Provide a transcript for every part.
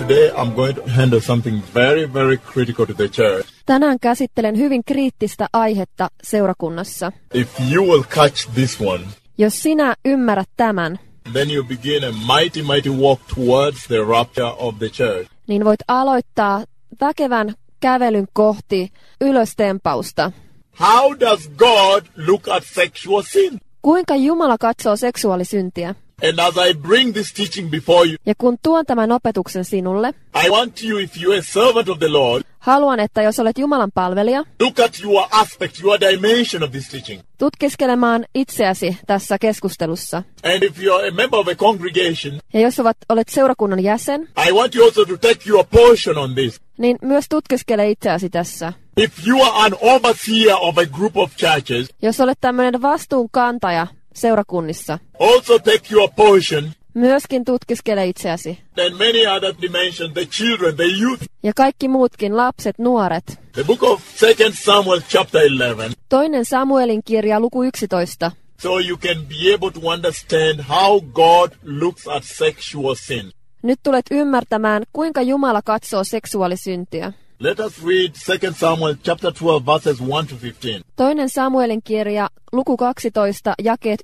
today I'm going to handle something very, very critical to the church. Tänään käsittelen hyvin kriittistä aihetta seurakunnassa. If you will catch this one, Jos sinä ymmärrät tämän, then you begin a mighty walk towards the rapture of the church. niin voit aloittaa väkevän kävelyn kohti ylöstempausta. How does God look at sexual sin? Kuinka Jumala katsoo seksuaalisyntiä? And as I bring this teaching before you, Ja kun tuon tämän opetuksen sinulle, I want you, if you're a servant of the Lord, haluan, että jos olet Jumalan palvelija, look at your aspect, your dimension of this teaching. tutkiskelemaan itseäsi tässä keskustelussa. And if you're a member of a congregation, Ja jos olet seurakunnan jäsen, I want you also to take your portion on this. niin myös tutkiskele itseäsi tässä. If you are an overseer of a group of churches, Jos olet tämmöinen vastuunkantaja seurakunnissa, also take your portion. myöskin tutkiskele itseäsi. And many other dimensions, the children, the youth. Ja kaikki muutkin, lapset, nuoret. The book of 2 Samuel chapter 11. Toinen Samuelin kirja, luku 11. So you can be able to understand how God looks at sexual sin. Nyt tulet ymmärtämään, kuinka Jumala katsoo seksuaalisyntiä. Let us read 2 Samuel chapter 12 verses 1 to 15. Toinen Samuelin kirja, luku 12, jakeet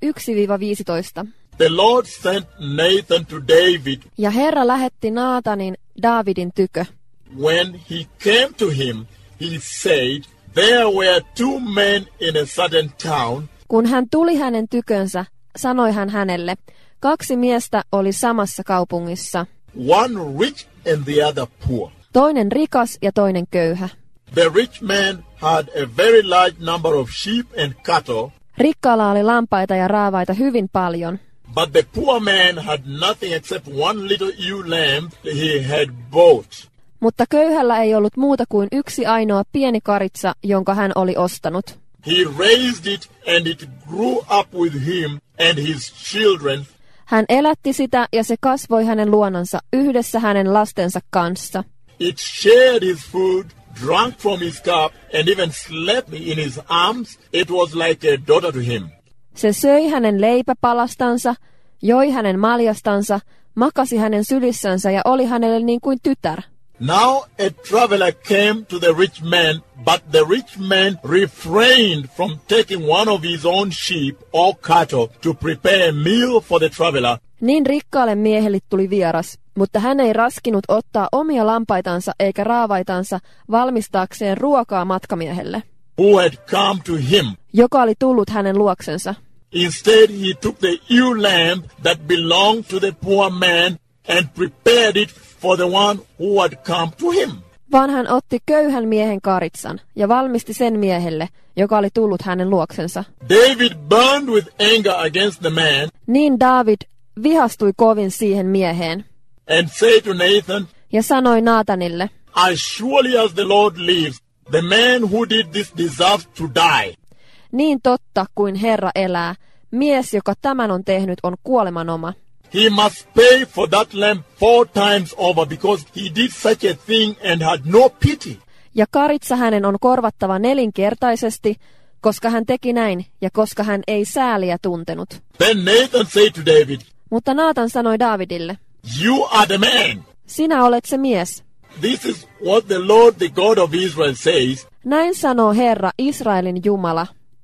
1-15. The Lord sent Nathan to David. Ja Herra lähetti Naatanin Daavidin tykö. When he came to him, he said, there were two men in a certain town. Kun hän tuli hänen tykönsä, sanoi hän hänelle, 2 miestä oli samassa kaupungissa. One rich and the other poor. Toinen rikas ja toinen köyhä. The rich man had a very large number of sheep and cattle, Rikkaalla oli lampaita ja raavaita hyvin paljon, but the poor man had nothing except one little ewe lamb he had bought. mutta köyhällä ei ollut muuta kuin yksi ainoa pieni karitsa, jonka hän oli ostanut. He raised it and it grew up with him and his children. Hän elätti sitä ja se kasvoi hänen luonansa yhdessä hänen lastensa kanssa. It shared his food, drank from his cup, and even slept in his arms. It was like a daughter to him. Se söi hänen leipäpalastansa, joi hänen maljastansa, makasi hänen sylissänsä ja oli hänelle niin kuin tytär. Now a traveler came to the rich man, but the rich man refrained from taking one of his own sheep or cattle to prepare a meal for the traveler. Niin rikkaalle miehelle tuli vieras, mutta hän ei raskinut ottaa omia lampaitansa eikä raavaitansa valmistaakseen ruokaa matkamiehelle, Who had come to him. joka oli tullut hänen luoksensa. Instead, he took the ewe lamb that belonged to the poor man and prepared it for the one who had come to him. Vaan hän otti köyhän miehen karitsan ja valmisti sen miehelle, joka oli tullut hänen luoksensa. David burned with anger against the man Niin David vihastui kovin siihen mieheen and said to Nathan, ja sanoi Naatanille, as surely as the Lord lives, the man who did this deserves to die. niin totta kuin Herra elää, mies, joka tämän on tehnyt, on kuolemanoma. He must pay for that lamb 4 times over because he did such a thing and had no pity. Ja karitsa hänen on korvattava 4-kertaisesti, koska hän teki näin ja koska hän ei sääliä tuntenut. Then Nathan said to David, Mutta Naatan sanoi Daavidille, you are the man. sinä olet se mies. This is what the Lord, the God of Israel says. Näin sanoo Herra, Israelin Jumala.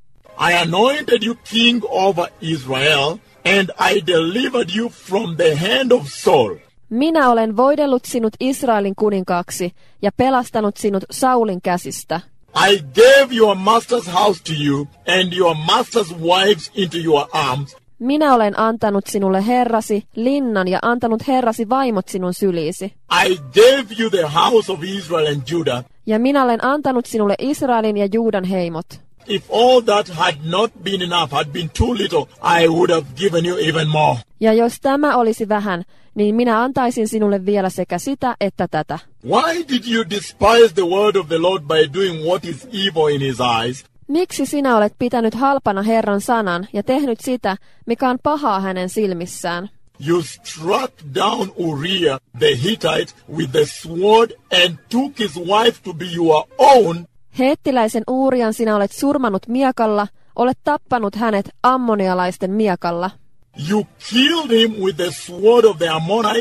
I anointed you king over Israel, and I delivered you from the hand of Saul. Minä olen voidellut sinut Israelin kuninkaaksi ja pelastanut sinut Saulin käsistä. I gave your master's house to you, and your master's wives into your arms. Minä olen antanut sinulle herrasi linnan ja antanut herrasi vaimot sinun syliisi. I gave you the house of Israel and Judah. Ja minä olen antanut sinulle Israelin ja Juudan heimot. If all that had not been enough, had been too little, I would have given you even more. Ja jos tämä olisi vähän, niin minä antaisin sinulle vielä sekä sitä että tätä. Why did you despise the word of the Lord by doing what is evil in his eyes? Miksi sinä olet pitänyt halpana Herran sanan ja tehnyt sitä, mikä on pahaa hänen silmissään? You struck down Uriah the Hittite with the sword and took his wife to be your own. Heettiläisen Uurian sinä olet surmanut miekalla, olet tappanut hänet ammonialaisten miekalla. You killed him with the sword of the Ammonites.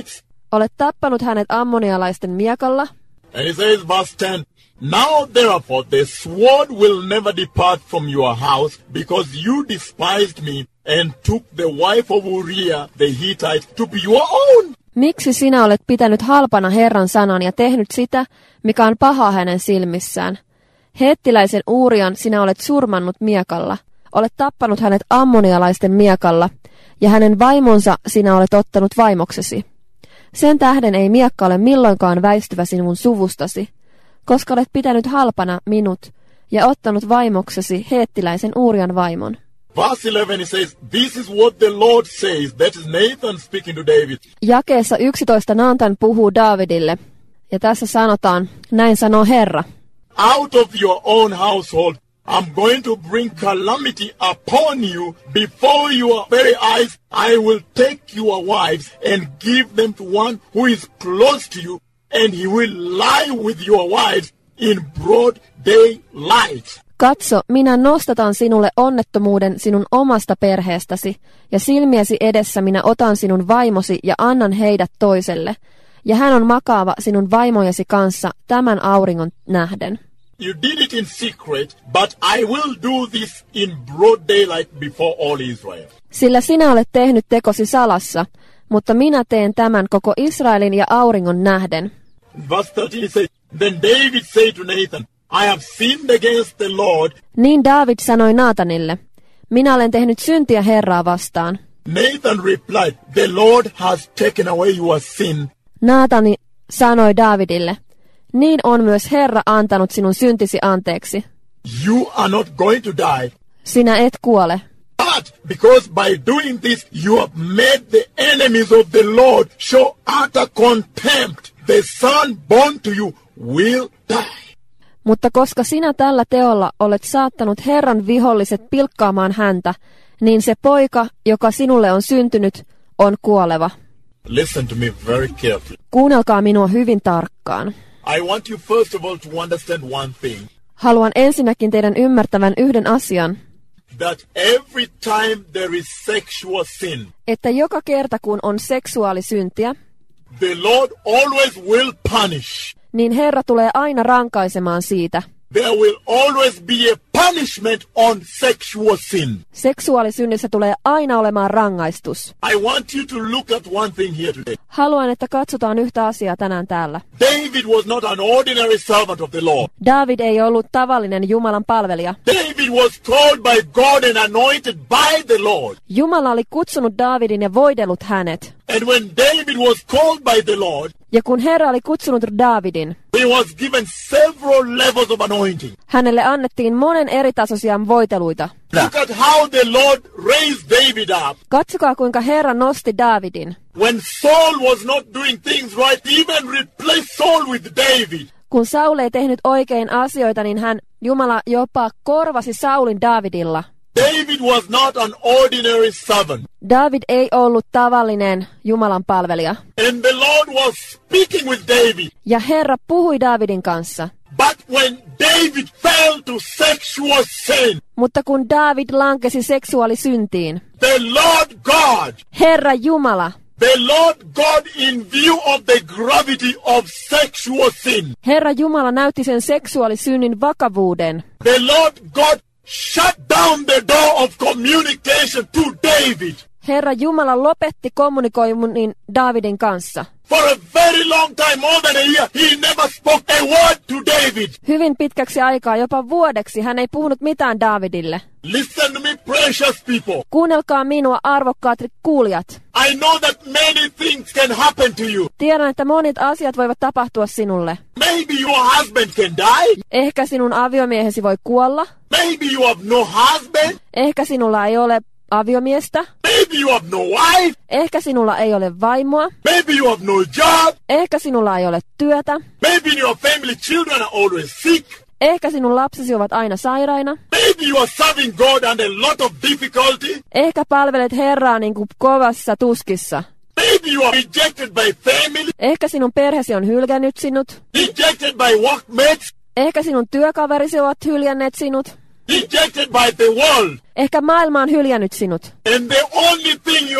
Olet tappanut hänet ammonialaisten miekalla. And he says, verse 10, now therefore the sword will never depart from your house, because you despised me and took the wife of Uriah the Hittite to be your own. Miksi sinä olet pitänyt halpana Herran sanan ja tehnyt sitä, mikä on paha hänen silmissään? Heettiläisen Uurian sinä olet surmannut miekalla. Olet tappanut hänet ammonialaisten miekalla, ja hänen vaimonsa sinä olet ottanut vaimoksesi. Sen tähden ei miekka ole milloinkaan väistyvä sinun suvustasi, koska olet pitänyt halpana minut ja ottanut vaimoksesi heettiläisen Uurian vaimon. Verse 11 he says, this is what the Lord says. That is Nathan speaking to David. Jakeessa 11 Naatan puhuu Daavidille, ja tässä sanotaan, näin sanoo Herra. Out of your own household, I'm going to bring calamity upon you before your very eyes. I will take your wives and give them to one who is close to you, and he will lie with your wives in broad daylight. Katso, minä nostatan sinulle onnettomuuden sinun omasta perheestäsi, ja silmiesi edessä minä otan sinun vaimosi ja annan heidät toiselle, ja hän on makaava sinun vaimojesi kanssa tämän auringon nähden. You did it in secret, but I will do this in broad daylight before all Israel. Sillä sinä olet tehnyt tekosi salassa, mutta minä teen tämän koko Israelin ja auringon nähden. Verse 13 says, then David said to Nathan, I have sinned against the Lord. Niin Daavid sanoi Naatanille, minä olen tehnyt syntiä Herraa vastaan. Nathan replied, the Lord has taken away your sin. Naatani sanoi Daavidille, niin on myös Herra antanut sinun syntisi anteeksi. You are not going to die. Sinä et kuole. But because by doing this you have made the enemies of the Lord show utter contempt, the son born to you will die. Mutta koska sinä tällä teolla olet saattanut Herran viholliset pilkkaamaan häntä, niin se poika, joka sinulle on syntynyt, on kuoleva. Listen to me very carefully. Kuunnelkaa minua hyvin tarkkaan. I want you first of all to understand one thing. Haluan ensinnäkin teidän ymmärtävän yhden asian, That every time there is sexual sin, että joka kerta kun on seksuaalisyntiä, the Lord always will punish. niin Herra tulee aina rankaisemaan siitä. There will always be a punishment on sexual sin. Seksuaalisynnissä tulee aina olemaan rangaistus. I want you to look at one thing here today. Haluan, että katsotaan yhtä asiaa tänään täällä. David was not an ordinary servant of the Lord. David ei ollut tavallinen Jumalan palvelija. David was called by God and anointed by the Lord. Jumala oli kutsunut Davidin ja voidellut hänet. And when David was called by the Lord, Ja kun Herra oli kutsunut Davidin, he was given several levels of anointing. hänelle annettiin monen eri tasoisia voiteluita. Look at how the Lord raised David up. Katsokaa, kuinka Herra nosti Davidin. When Saul was not doing things right, he even replaced Saul with David. Kun Saul ei tehnyt oikein asioita, niin Jumala jopa korvasi Saulin Davidilla. David was not an ordinary servant. David ei ollut tavallinen Jumalan palvelija. And the Lord was speaking with David. Ja Herra puhui Davidin kanssa. But when David fell to sexual sin, Mutta kun David lankesi seksuaalisyntiin, the Lord God, Herra Jumala, the Lord God in view of the gravity of sexual sin, Herra Jumala näytti sen seksuaalisynnin vakavuuden. the Lord God shut down the door of communication to David. Herra Jumala lopetti kommunikoinnin Davidin kanssa. For a very long time, more than a year, he never spoke a word to David. Hyvin pitkäksi aikaa, jopa vuodeksi, hän ei puhunut mitään Davidille. Listen to me, precious people. Kuunnelkaa minua, arvokkaat kuulijat. I know that many things can happen to you. Tiedän, että monet asiat voivat tapahtua sinulle. Maybe your husband can die. Ehkä sinun aviomiehesi voi kuolla. Maybe you have no husband. Ehkä sinulla ei ole aviomiestä. Maybe you have no wife. Ehkä sinulla ei ole vaimoa. Maybe you have no job. Ehkä sinulla ei ole työtä. Maybe your family children are always sick. Ehkä sinun lapsesi ovat aina sairaina. Maybe you are serving God under a lot of difficulty. Ehkä palvelet Herraa niin kuin kovassa tuskissa. Maybe you are rejected by family. Ehkä sinun perheesi on hylkännyt sinut. Rejected by workmates. Ehkä sinun työkaverisi ovat hyljänneet sinut. Rejected by the world. Ehkä maailma on hyljännyt sinut. And the only thing you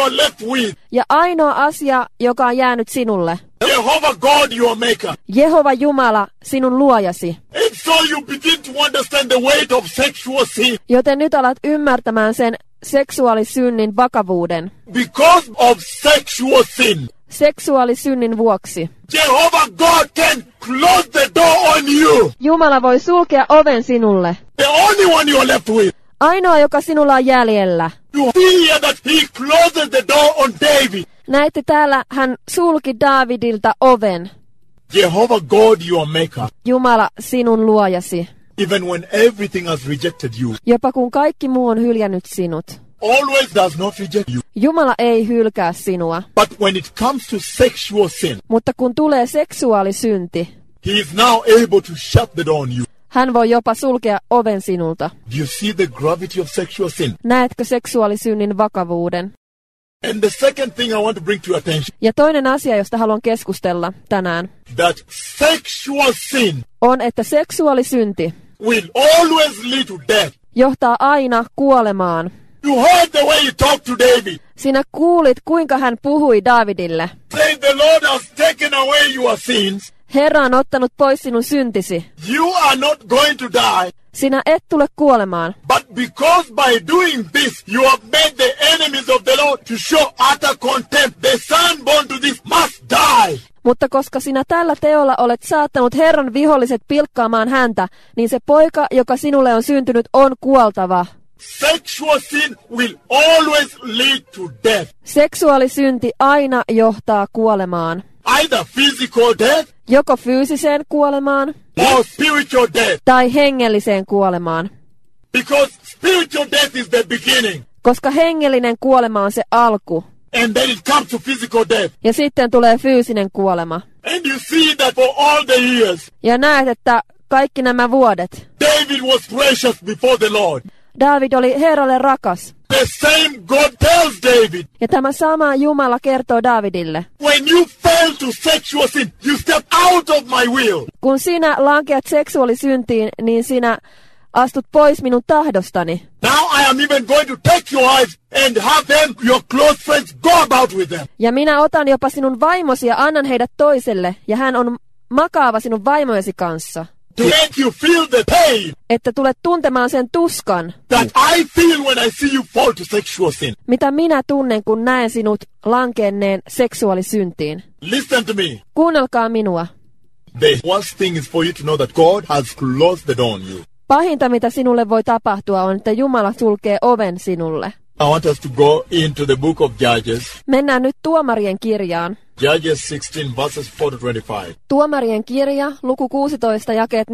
are left with, Ja ainoa asia, joka on jäänyt sinulle, Jehovah God, your maker. Jehova Jumala, sinun luojasi. And so you begin to understand the weight of sexual sin. Joten nyt alat ymmärtämään sen seksuaalisynnin vakavuuden. Because of sexual sin, Seksuaalisynnin vuoksi. Jehovah God can close the door on you. Jumala voi sulkea oven sinulle. The only one you are left with. Ainoa, joka sinulla on jäljellä. You see here that he closes the door on David. Näette täällä, hän sulki Daavidilta oven. Jehovah God, your maker. Jumala, sinun luojasi. Even when everything has rejected you, Jopa kun kaikki muu on hyljännyt sinut. always does not reject you. Jumala ei hylkää sinua. But when it comes to sexual sin, Mutta kun tulee seksuaalisynti, he is now able to shut the door on you. hän voi jopa sulkea oven sinulta. Do you see the gravity of sexual sin? Näetkö seksuaalisynnin vakavuuden? And the second thing I want to bring to your attention, Ja toinen asia, josta haluan keskustella tänään, that sexual sin on, että seksuaalisynti will always lead to death. johtaa aina kuolemaan. You heard the way he talked to David. Sinä kuulit, kuinka hän puhui Daavidille. Saying the Lord has taken away your sins. Herra on ottanut pois sinun syntisi. You are not going to die. Sinä et tule kuolemaan. But because by doing this, you have made the enemies of the Lord to show utter contempt. The son born to this must die. Mutta koska sinä tällä teolla olet saattanut Herran viholliset pilkkaamaan häntä, niin se poika, joka sinulle on syntynyt, on kuoltava. Sexual sin will always lead to death. Seksuaalisynti aina johtaa kuolemaan. Either physical death Joko fyysiseen kuolemaan or spiritual death. tai hengelliseen kuolemaan. Because spiritual death is the beginning. Koska hengellinen kuolema on se alku. And then it comes to physical death. Ja sitten tulee fyysinen kuolema. And you see that for all the years, Ja näet, että kaikki nämä vuodet David was precious before the Lord. David oli Herralle rakas. The same God tells David, Ja tämä sama Jumala kertoo Davidille. when you fell to sexual sin, you step out of my will. Kun sinä lankeat seksuaalisyntiin, niin sinä astut pois minun tahdostani. Now I am even going to take your wives and have them, your close friends, go about with them. Ja minä otan jopa sinun vaimosi ja annan heidät toiselle, ja hän on makaava sinun vaimojesi kanssa. To make you feel the pain Että tulet tuntemaan sen tuskan, that I feel when I see you fall to sexual sin. mitä minä tunnen, kun näen sinut lankeenneen seksuaalisyntiin. Listen to me. Kuunnelkaa minua. The worst thing is for you to know that God has closed the door on you. Pahinta, mitä sinulle voi tapahtua, on, että Jumala sulkee oven sinulle. I want us to go into the book of Judges. Mennään nyt Tuomarien kirjaan. Judges 16 verses 4-25. Tuomarien kirja, luku 16, jakeet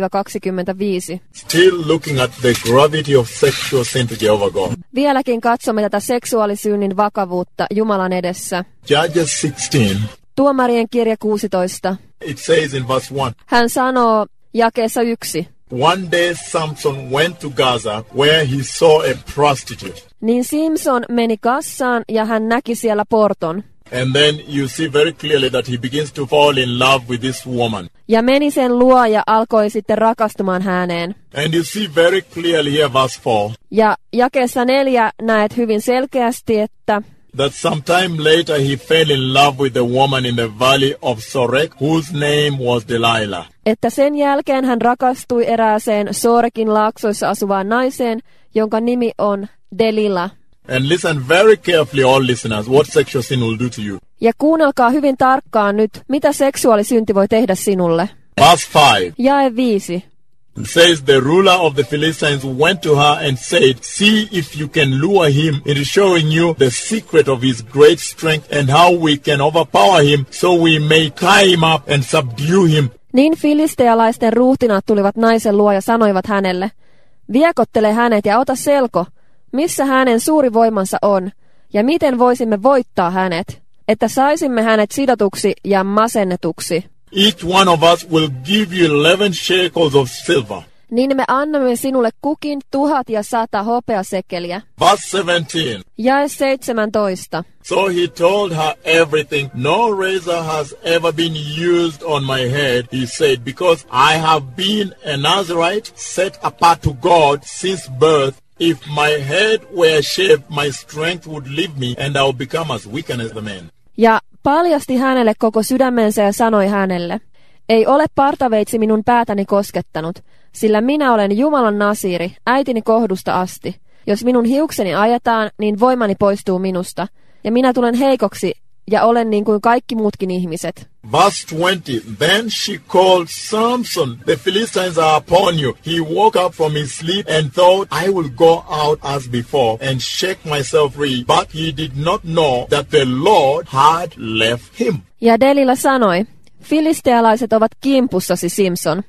4-25. Still looking at the gravity of sexual sin to Jehovah God. Vieläkin katsomme tätä seksuaalisynnin vakavuutta Jumalan edessä. Judges 16, Tuomarien kirja 16. it says in verse 1, Hän sanoo jakeessa 1. one day Samson went to Gaza where he saw a prostitute. Niin Simson meni kassaan ja hän näki siellä porton. And then you see very clearly that he begins to fall in love with this woman. Ja meni sen luo ja alkoi sitten rakastumaan häneen. And you see very clearly here verse 4, Ja jakeessa 4 näet hyvin selkeästi, että that sometime later he fell in love with the woman in the valley of Sorek, whose name was Delilah. sen jälkeen hän rakastui erääseen Sorekin laaksoissa asuvaan naiseen, jonka nimi on Delila. And listen very carefully, all listeners, what sexual sin will do to you. Ja kuunnelkaa hyvin tarkkaan nyt, mitä seksuaalisynti voi tehdä sinulle. Verse 5. Jae 5. It says, the ruler of the Philistines went to her and said, see if you can lure him into showing you the secret of his great strength and how we can overpower him so we may tie him up and subdue him. Niin filistealaisten ruhtinaat tulivat naisen luo ja sanoivat hänelle, viekottele hänet ja ota selko, missä hänen suuri voimansa on, ja miten voisimme voittaa hänet, että saisimme hänet sidotuksi ja masennetuksi. Each one of us will give you 11 shekels of silver. Niin me annamme sinulle kukin 1100 hopeasekeliä. Verse 17. Jae 17. So he told her everything. No razor has ever been used on my head, he said, because I have been a Nazarite set apart to God since birth. if my head were shaved, my strength would leave me and I would become as weak as the man. Ja paljasti hänelle koko sydämensä ja sanoi hänelle, ei ole partaveitsi minun päätäni koskettanut, sillä minä olen Jumalan nasiiri, äitini kohdusta asti. Jos minun hiukseni ajetaan, niin voimani poistuu minusta, ja minä tulen heikoksi, ja olen niin kuin kaikki muutkin ihmiset. Verse 20, then she called, Samson, the Philistines are upon you. He woke up from his sleep and thought, I will go out as before and shake myself free. But he did not know that the Lord had left him. Ja Delila sanoi, filistealaiset ovat kimpussasi, Simson.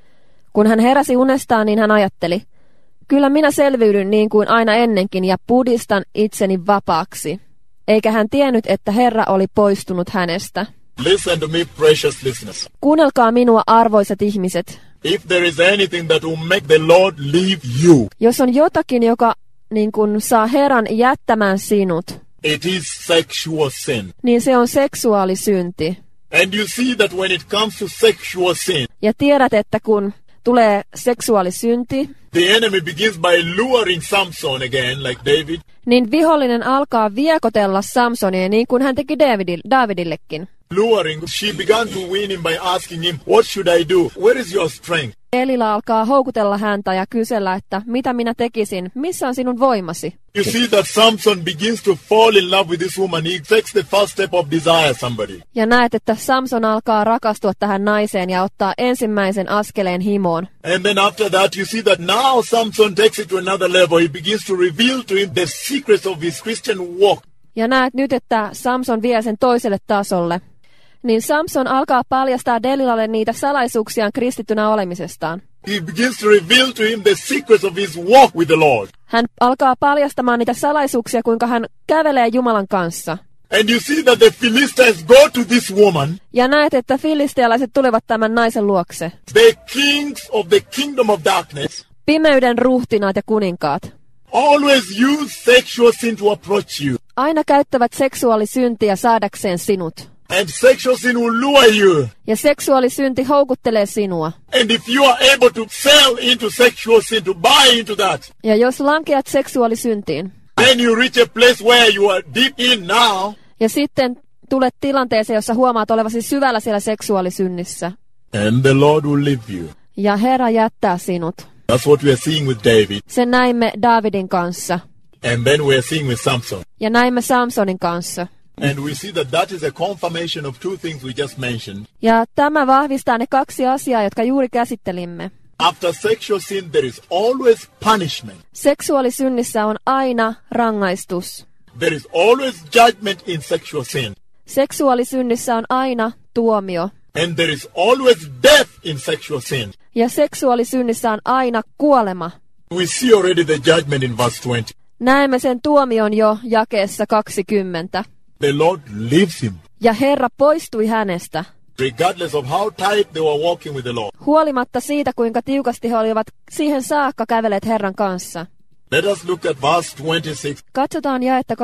Kun hän heräsi unestaan, niin hän ajatteli, kyllä minä selviydyn niin kuin aina ennenkin ja pudistan itseni vapaaksi. Eikä hän tiennyt, että Herra oli poistunut hänestä. Listen to me, precious listeners. Kuunnelkaa minua, arvoisat ihmiset. If there is anything that will make the Lord leave you, jos on jotakin, joka niin kun saa Herran jättämään sinut, it is sexual sin. Niin se on seksuaalisynti. And you see that when it comes to sexual sin, ja tiedät, että kun tulee seksuaalisynti, the enemy begins by luring Samson again, like David. Niin vihollinen alkaa viekotella Samsonia niin kuin hän teki Davidillekin. Luring, she began to win him by asking him, what should I do? Where is your strength? Delila alkaa houkutella häntä ja kysellä, että mitä minä tekisin, missä on sinun voimasi? You see that Samson begins to fall in love with this woman. He takes the first step of desire somebody. Ja näet, että Samson alkaa rakastua tähän naiseen ja ottaa ensimmäisen askeleen himoon. And then after that you see that now Samson takes it to another level. He begins to reveal to him the secrets of his Christian walk. Ja näet nyt, että Samson vie sen toiselle tasolle. Niin Samson alkaa paljastaa Delilalle niitä salaisuuksiaan kristittynä olemisestaan. He begins to reveal to him the secrets of his walk with the Lord. Hän alkaa paljastamaan niitä salaisuuksia, kuinka hän kävelee Jumalan kanssa. And you see that the Philistines go to this woman. Ja näet, että filistealaiset tulevat tämän naisen luokse. The kings of the kingdom of darkness. Pimeyden ruhtinaat ja kuninkaat. Always use sexual sin to approach you. Aina käyttävät seksuaalisyntiä saadakseen sinut. And sexual sin will lure you. Ja seksuaalisynti houkuttelee sinua. And if you are able to sell into sexual sin, to buy into that. Ja jos lankeat seksuaalisyntiin. Then you reach a place where you are deep in now. Ja sitten tulet tilanteeseen, jossa huomaat olevasi syvällä siellä seksuaalisynnissä. And the Lord will leave you. Ja Herra jättää sinut. That's what we are seeing with David. Sen näimme Davidin kanssa. And then we are seeing with Samson. Ja näimme Samsonin kanssa. And we see that that is a confirmation of two things we just mentioned. Ja tämä vahvistaa ne kaksi asiaa, jotka juuri käsittelimme. After sexual sin there is always punishment. Seksuaalisynnissä on aina rangaistus. There is always judgment in sexual sin. Seksuaalisynnissä on aina tuomio. And there is always death in sexual sin. Ja seksuaalisynnissä on aina kuolema. We see already the judgment in verse 20. Näemme sen tuomion jo jakeessa 20. The Lord leaves him. Ja Herra poistui hänestä. Regardless of how tight they were walking with the Lord. Huolimatta siitä, kuinka tiukasti he olivat siihen saakka kävelleet Herran kanssa. Let us look at verse 26. Katsotaan jaetta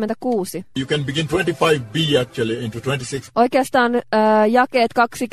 26. You can begin 25b actually into 26. Oikeastaan jakeet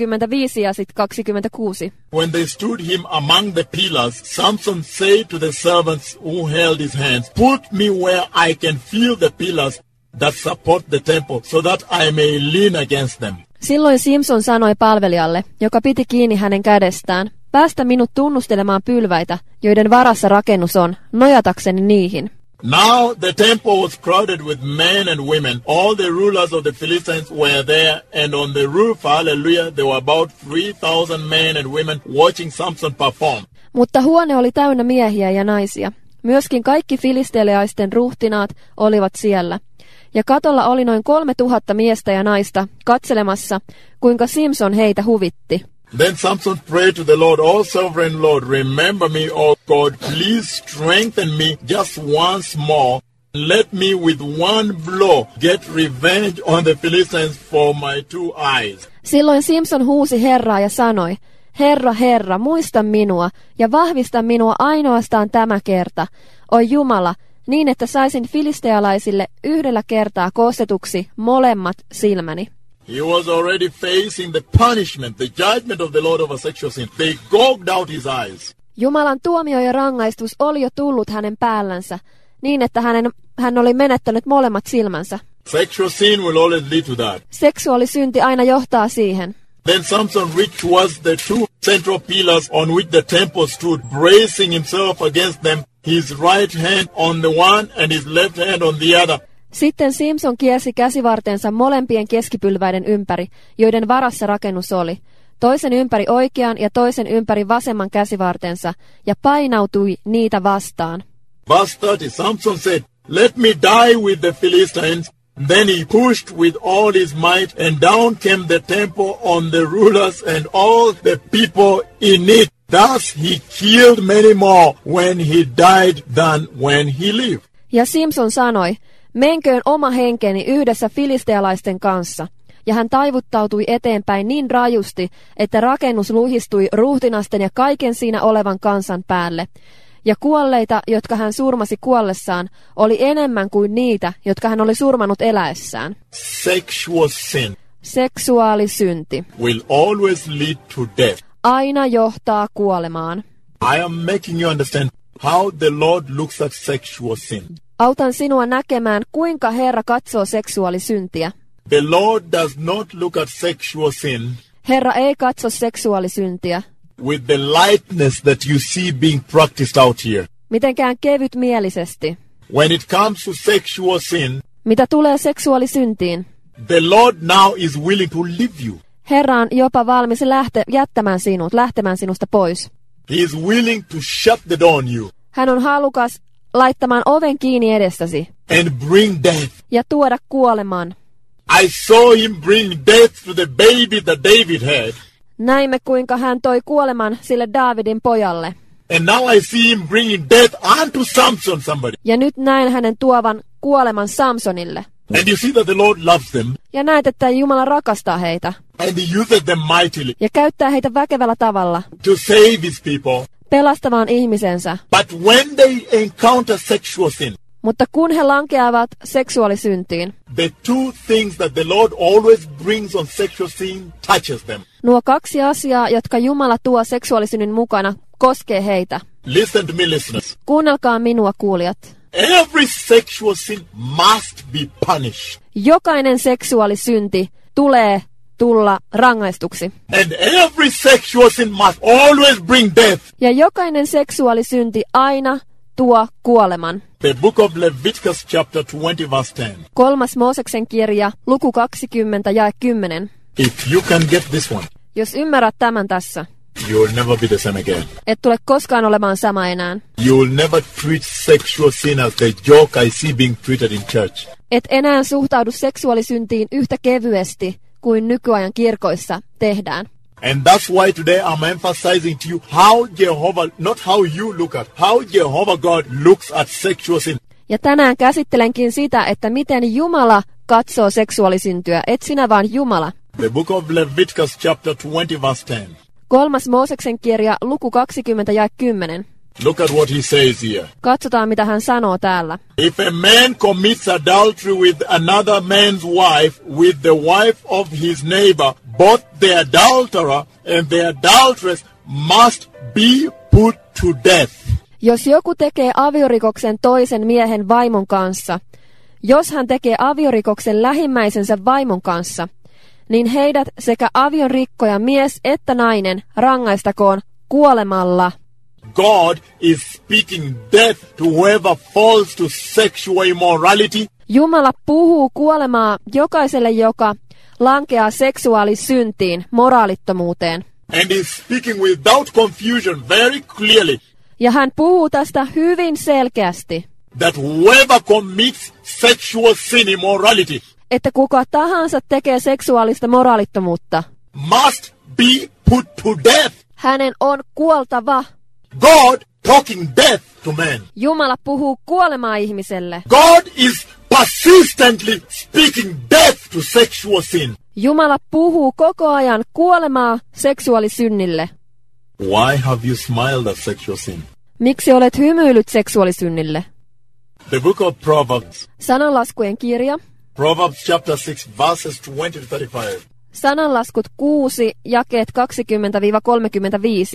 25 ja sitten 26. When they stood him among the pillars, Samson said to the servants who held his hands, put me where I can feel the pillars that support the temple, so that I may lean against them. Silloin Simson sanoi palvelijalle, joka piti kiinni hänen kädestään, päästä minut tunnustelemaan pylväitä, joiden varassa rakennus on, nojatakseni niihin. Now the temple was crowded with men and women. All the rulers of the Philistines were there, and on the roof, hallelujah, there were about 3,000 men and women watching Samson perform. Mutta huone oli täynnä miehiä ja naisia. Myöskin kaikki filistelealaisten ruhtinaat olivat siellä. Ja katolla oli noin 3,000 miestä ja naista katselemassa, kuinka Simson heitä huvitti. Then Samson prayed to the Lord, "O sovereign Lord, remember me, O God, please strengthen me just once more. Let me with one blow get revenge on the Philistines for my 2 eyes." Silloin Simson huusi Herraa ja sanoi, Herra, Herra, muista minua ja vahvista minua ainoastaan tämä kerta, oi Jumala, niin että saisin filistealaisille yhdellä kertaa kostetuksi molemmat silmäni. He was already facing the punishment, the judgment of the Lord over sexual sin. They gouged out his eyes. Jumalan tuomio ja rangaistus oli jo tullut hänen päällänsä, niin että hän oli menettänyt molemmat silmänsä. Sexual sin will always lead to that. Seksuaalisynti aina johtaa siihen. Then Samson reached towards the two central pillars on which the temple stood, bracing himself against them, his right hand on the one and his left hand on the other. Sitten Simson kiersi käsivartensa molempien keskipylväiden ympäri, joiden varassa rakennus oli. Toisen ympäri oikean ja toisen ympäri vasemman käsivartensa, ja painautui niitä vastaan. Verse 30, Samson said, "Let me die with the Philistines." Then he pushed with all his might, and down came the temple on the rulers and all the people in it. Thus he killed many more when he died than when he lived. Ja Simson sanoi, menköön oma henkeni yhdessä filistealaisten kanssa. Ja hän taivuttautui eteenpäin niin rajusti, että rakennus luhistui ruhtinasten ja kaiken siinä olevan kansan päälle. Ja kuolleita, jotka hän surmasi kuollessaan, oli enemmän kuin niitä, jotka hän oli surmanut eläessään. Sexual sin Seksuaalisynti will always lead to death. aina johtaa kuolemaan. I am making you understand how the Lord looks at sexual sin. Autan sinua näkemään, kuinka Herra katsoo seksuaalisyntiä. The Lord does not look at sexual sin Herra ei katso seksuaalisyntiä with the lightness that you see being practiced out here. mitenkään kevytmielisesti. When it comes to sexual sin, Mitä tulee seksuaalisyntiin, the Lord now is willing to leave you. Herra on jopa valmis lähtemään sinusta pois. He is willing to shut the door on you Hän on halukas laittamaan oven kiinni edessäsi and bring death. ja tuoda kuoleman. I saw him bring death to the baby that David had. Näimme, kuinka hän toi kuoleman sille Daavidin pojalle. And now I see him bringing death unto Samson, somebody. Ja nyt näen hänen tuovan kuoleman Samsonille. And you see that the Lord loves them. Ja näet, että Jumala rakastaa heitä. And he uses them mightily Ja käyttää heitä väkevällä tavalla to save his people. pelastamaan ihmisensä. But when they encounter sexual sin, Mutta kun he lankeavat seksuaalisyntiin, the two things that the Lord always brings on sexual sin touches them. nuo kaksi asiaa, jotka Jumala tuo seksuaalisynnin mukana, koskee heitä. Listen to me, listeners. Kuunnelkaa minua, kuulijat. Every sexual sin must be punished. Jokainen seksuaalisynti tulee tulla rangaistuksi. And every sexual sin must always bring death. Ja jokainen seksuaalisynti aina tuo kuoleman. The book of Leviticus chapter 20 verse 10. 3. Mooseksen kirja, luku 20, jae 10. If you can get this one, Jos ymmärrät tämän tässä, you will never be the same again. et tule koskaan olemaan sama enää. You will never treat sexual sin as the joke I see being treated in church. Et enää suhtaudu seksuaalisyntiin yhtä kevyesti kuin nykyajan kirkoissa tehdään. And that's why today I'm emphasizing to you how Jehovah, not how you look at, how Jehovah God looks at sexual sin. Ja tänään käsittelenkin sitä, että miten Jumala katsoo seksuaalisyntyä, et sinä vaan Jumala. The book of Leviticus chapter 20 verse 10. 3. Mooseksen kirja, luku 20, jae 10. Look at what he says here. Katsotaan, mitä hän sanoo täällä. If a man commits adultery with another man's wife, with the wife of his neighbor, both the adulterer and the adulteress must be put to death. Jos joku tekee aviorikoksen toisen miehen vaimon kanssa, jos hän tekee aviorikoksen lähimmäisensä vaimon kanssa, niin heidät sekä avion rikkoja mies että nainen rangaistakoon kuolemalla. God is speaking death to whoever falls to sexual immorality. Jumala puhuu kuolemaa jokaiselle, joka lankeaa seksuaalisyntiin, moraalittomuuteen. And is speaking without confusion very clearly Ja hän puhuu tästä hyvin selkeästi, that whoever commits sexual sin immorality että kuka tahansa tekee seksuaalista moraalittomuutta, must be put to death. hänen on kuoltava. God talking death to men. Jumala puhuu kuolemaa ihmiselle. God is persistently speaking death to sexual sin. Jumala puhuu koko ajan kuolemaa seksuaalisynnille. Why have you smiled at sexual sin? Miksi olet hymyillyt seksuaalisynnille? The book of Proverbs, Sananlaskujen kirja, Proverbs chapter 6, verses 20 to 35. Sananlaskut 6, jakeet 20-35.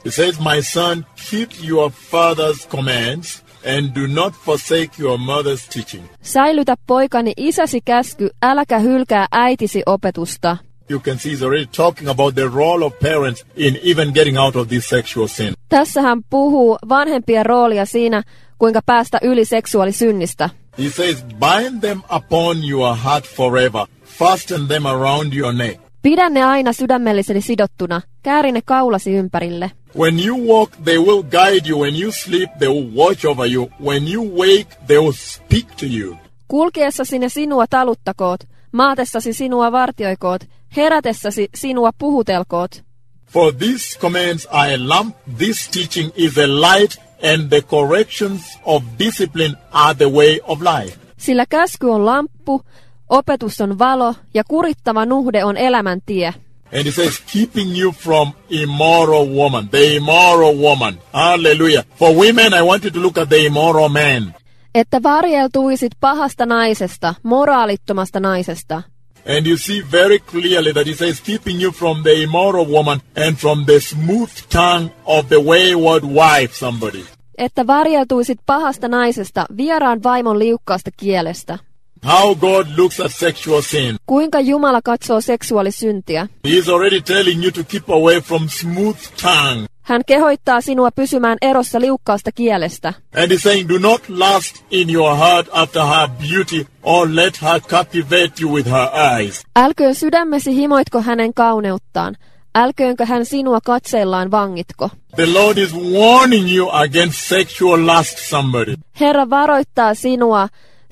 He says, my son, keep your father's commands and do not forsake your mother's teaching. Säilytä poikani isäsi käsky, äläkä hylkää äitisi opetusta. You can see he's already talking about the role of parents in even getting out of this sexual sin. Tässä hän puhuu vanhempien roolia siinä, kuinka päästä yli seksuaalisynnistä. He says, bind them upon your heart forever. Fasten them around your neck. Pidä ne aina sydämelliseni sidottuna. Kääri ne kaulasi ympärille. When you walk, they will guide you. When you sleep, they will watch over you. When you wake, they will speak to you. Kulkiessasi ne sinua taluttakoot. Maatessasi sinua vartioikoot. Herätessäsi sinua puhutelkoot. For these commands are a lamp. This teaching is a light. And the corrections of discipline are the way of life. Sillä käsky on lamppu, opetus on valo ja kurittava nuhde on elämän tie. And he says, keeping you from immoral woman, the immoral woman. Hallelujah. For women, I want you to look at the immoral man. Että varjeltuisit pahasta naisesta, moraalittomasta naisesta. And you see very clearly that he says, keeping you from the immoral woman and from the smooth tongue of the wayward wife, somebody. Että varjeltuisit pahasta naisesta, vieraan vaimon liukkaasta kielestä. How God looks at sexual sin. Kuinka Jumala katsoo seksuaalisyntiä? He is already telling you to keep away from smooth tongue. Hän kehoittaa sinua pysymään erossa liukkaasta kielestä. And he's saying, do not lust in your heart after her beauty, or let her captivate you with her eyes. Älköön sydämesi himoitko hänen kauneuttaan. Älköönkö hän sinua katseillaan vangitko. The Lord is warning you against sexual lust, somebody. Herra varoittaa sinua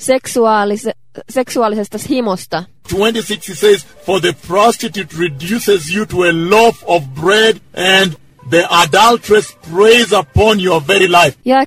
seksuaalisesta himosta. 26 he says, for the prostitute reduces you to a loaf of bread, and the adulteress preys upon your very life. Jae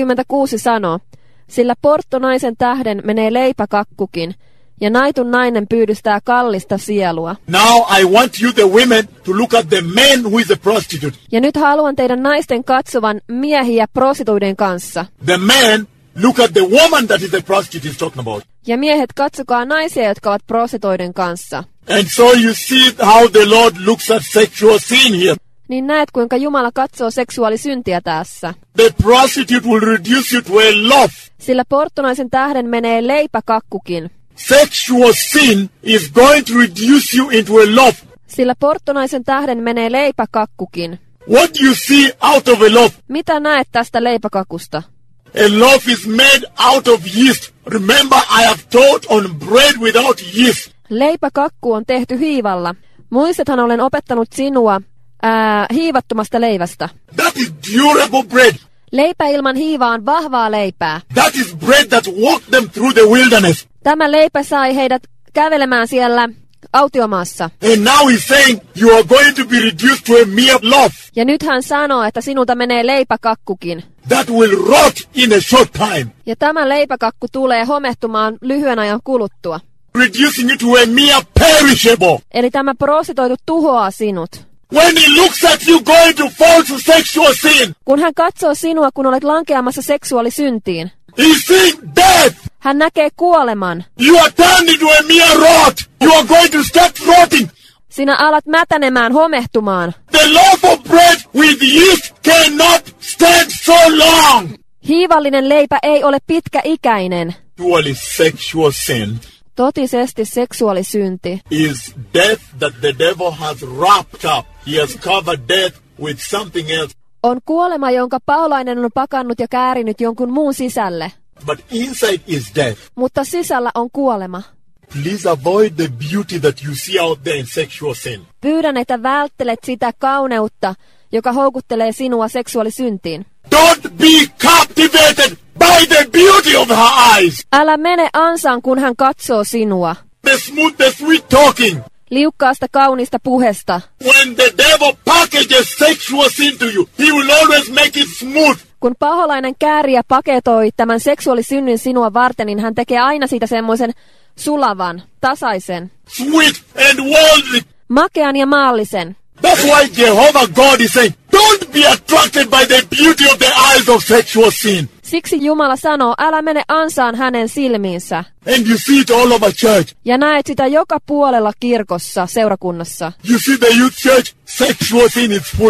26 sanoo, sillä porttonaisen tähden menee leipäkakkukin, ja naitun nainen pyydystää kallista sielua. Now I want you, the women, to look at the man who is a prostitute. Ja nyt haluan teidän naisten katsovan miehiä prostituiden kanssa. The man, look at the woman that is the prostitute he's talking about. Ja miehet, katsokaa naisia, jotka ovat prostituiden kanssa. And so you see how the Lord looks at sexual sin here. Niin näet, kuinka Jumala katsoo seksuaalisyntiä tässä. The prostitute will reduce you to a loaf. Sillä porttonaisen tähden menee leipäkakkukin. Sexual sin is going to reduce you into a loaf. Sillä porttonaisen tähden menee leipäkakkukin. What do you see out of a loaf? Mitä näet tästä leipäkakusta? A loaf is made out of yeast. Remember, I have taught on bread without yeast. Leipäkakku on tehty hiivalla. Muistathan olen opettanut sinua hiivattomasta leivästä. That is durable bread. Leipä ilman hiivaa on vahvaa leipää. That is bread that walked them through the wilderness. Tämä leipä sai heidät kävelemään siellä autiomaassa. And now he's saying you are going to be reduced to a mere loaf. Ja nyt hän sanoo, että sinulta menee leipäkakkukin. That will rot in a short time. Ja tämä leipäkakku tulee homehtumaan lyhyen ajan kuluttua. Reducing you to a mere perishable. Eli tämä prostituoitu tuhoaa sinut. When he looks at you going to fall to sexual sin. Kun hän katsoo sinua, kun olet lankeamassa seksuaalisyntiin. He's seeing death. Hän näkee kuoleman. You are turned into a mere rot. You are going to start rotting. Sinä alat mätänemään, homehtumaan. The loaf of bread with yeast cannot stand so long. Hiivallinen leipä ei ole pitkäikäinen. Surely sexual sin Totisesti seksuaalisynti is death that the devil has wrapped up. He has covered death with something else. on kuolema, jonka paholainen on pakannut ja käärinyt jonkun muun sisälle. But inside is death. Mutta sisällä on kuolema. Please avoid the beauty that you see out there in sexual sin. Pyydän, että välttelet sitä kauneutta, joka houkuttelee sinua seksuaalisyntiin. Don't be captivated by the beauty of her eyes. Älä mene ansaan, kun hän katsoo sinua. The smooth, the sweet talking. Liukkaasta kaunista puhesta. When the devil packages sexual sin to you, he will always make it smooth. Kun paholainen kääriä paketoi tämän seksuaalisynnin sinua varten, niin hän tekee aina siitä semmoisen sulavan, tasaisen, Sweet and worldly. makean ja maallisen. That's why Jehovah God is saying, don't be attracted by the beauty of the eyes of sexual sin. Siksi Jumala sanoo, älä mene ansaan hänen silmiinsä. And you see it all over church. Ja näet sitä joka puolella kirkossa, seurakunnassa. You see the youth church, sexual sin is full there.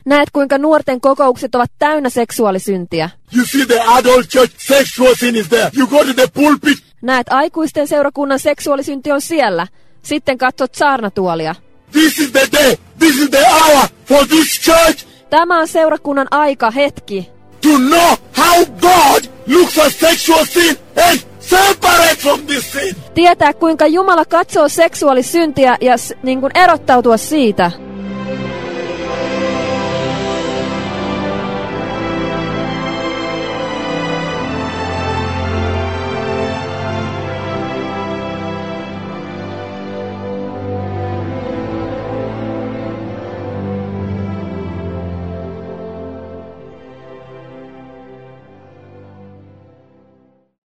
Näet, kuinka nuorten kokoukset ovat täynnä seksuaalisyntiä. You see the adult church, sexual sin is there. You go to the pulpit. Näet, aikuisten seurakunnan seksuaalisynti on siellä. Sitten katsot saarnatuolia. This is the day, this is the hour for this church Tämä on seurakunnan aika, hetki. to know how God looks at sexual sin and separate from this sin. Tietää, kuinka Jumala katsoo seksuaalisyntiä ja niin kuin erottautua siitä.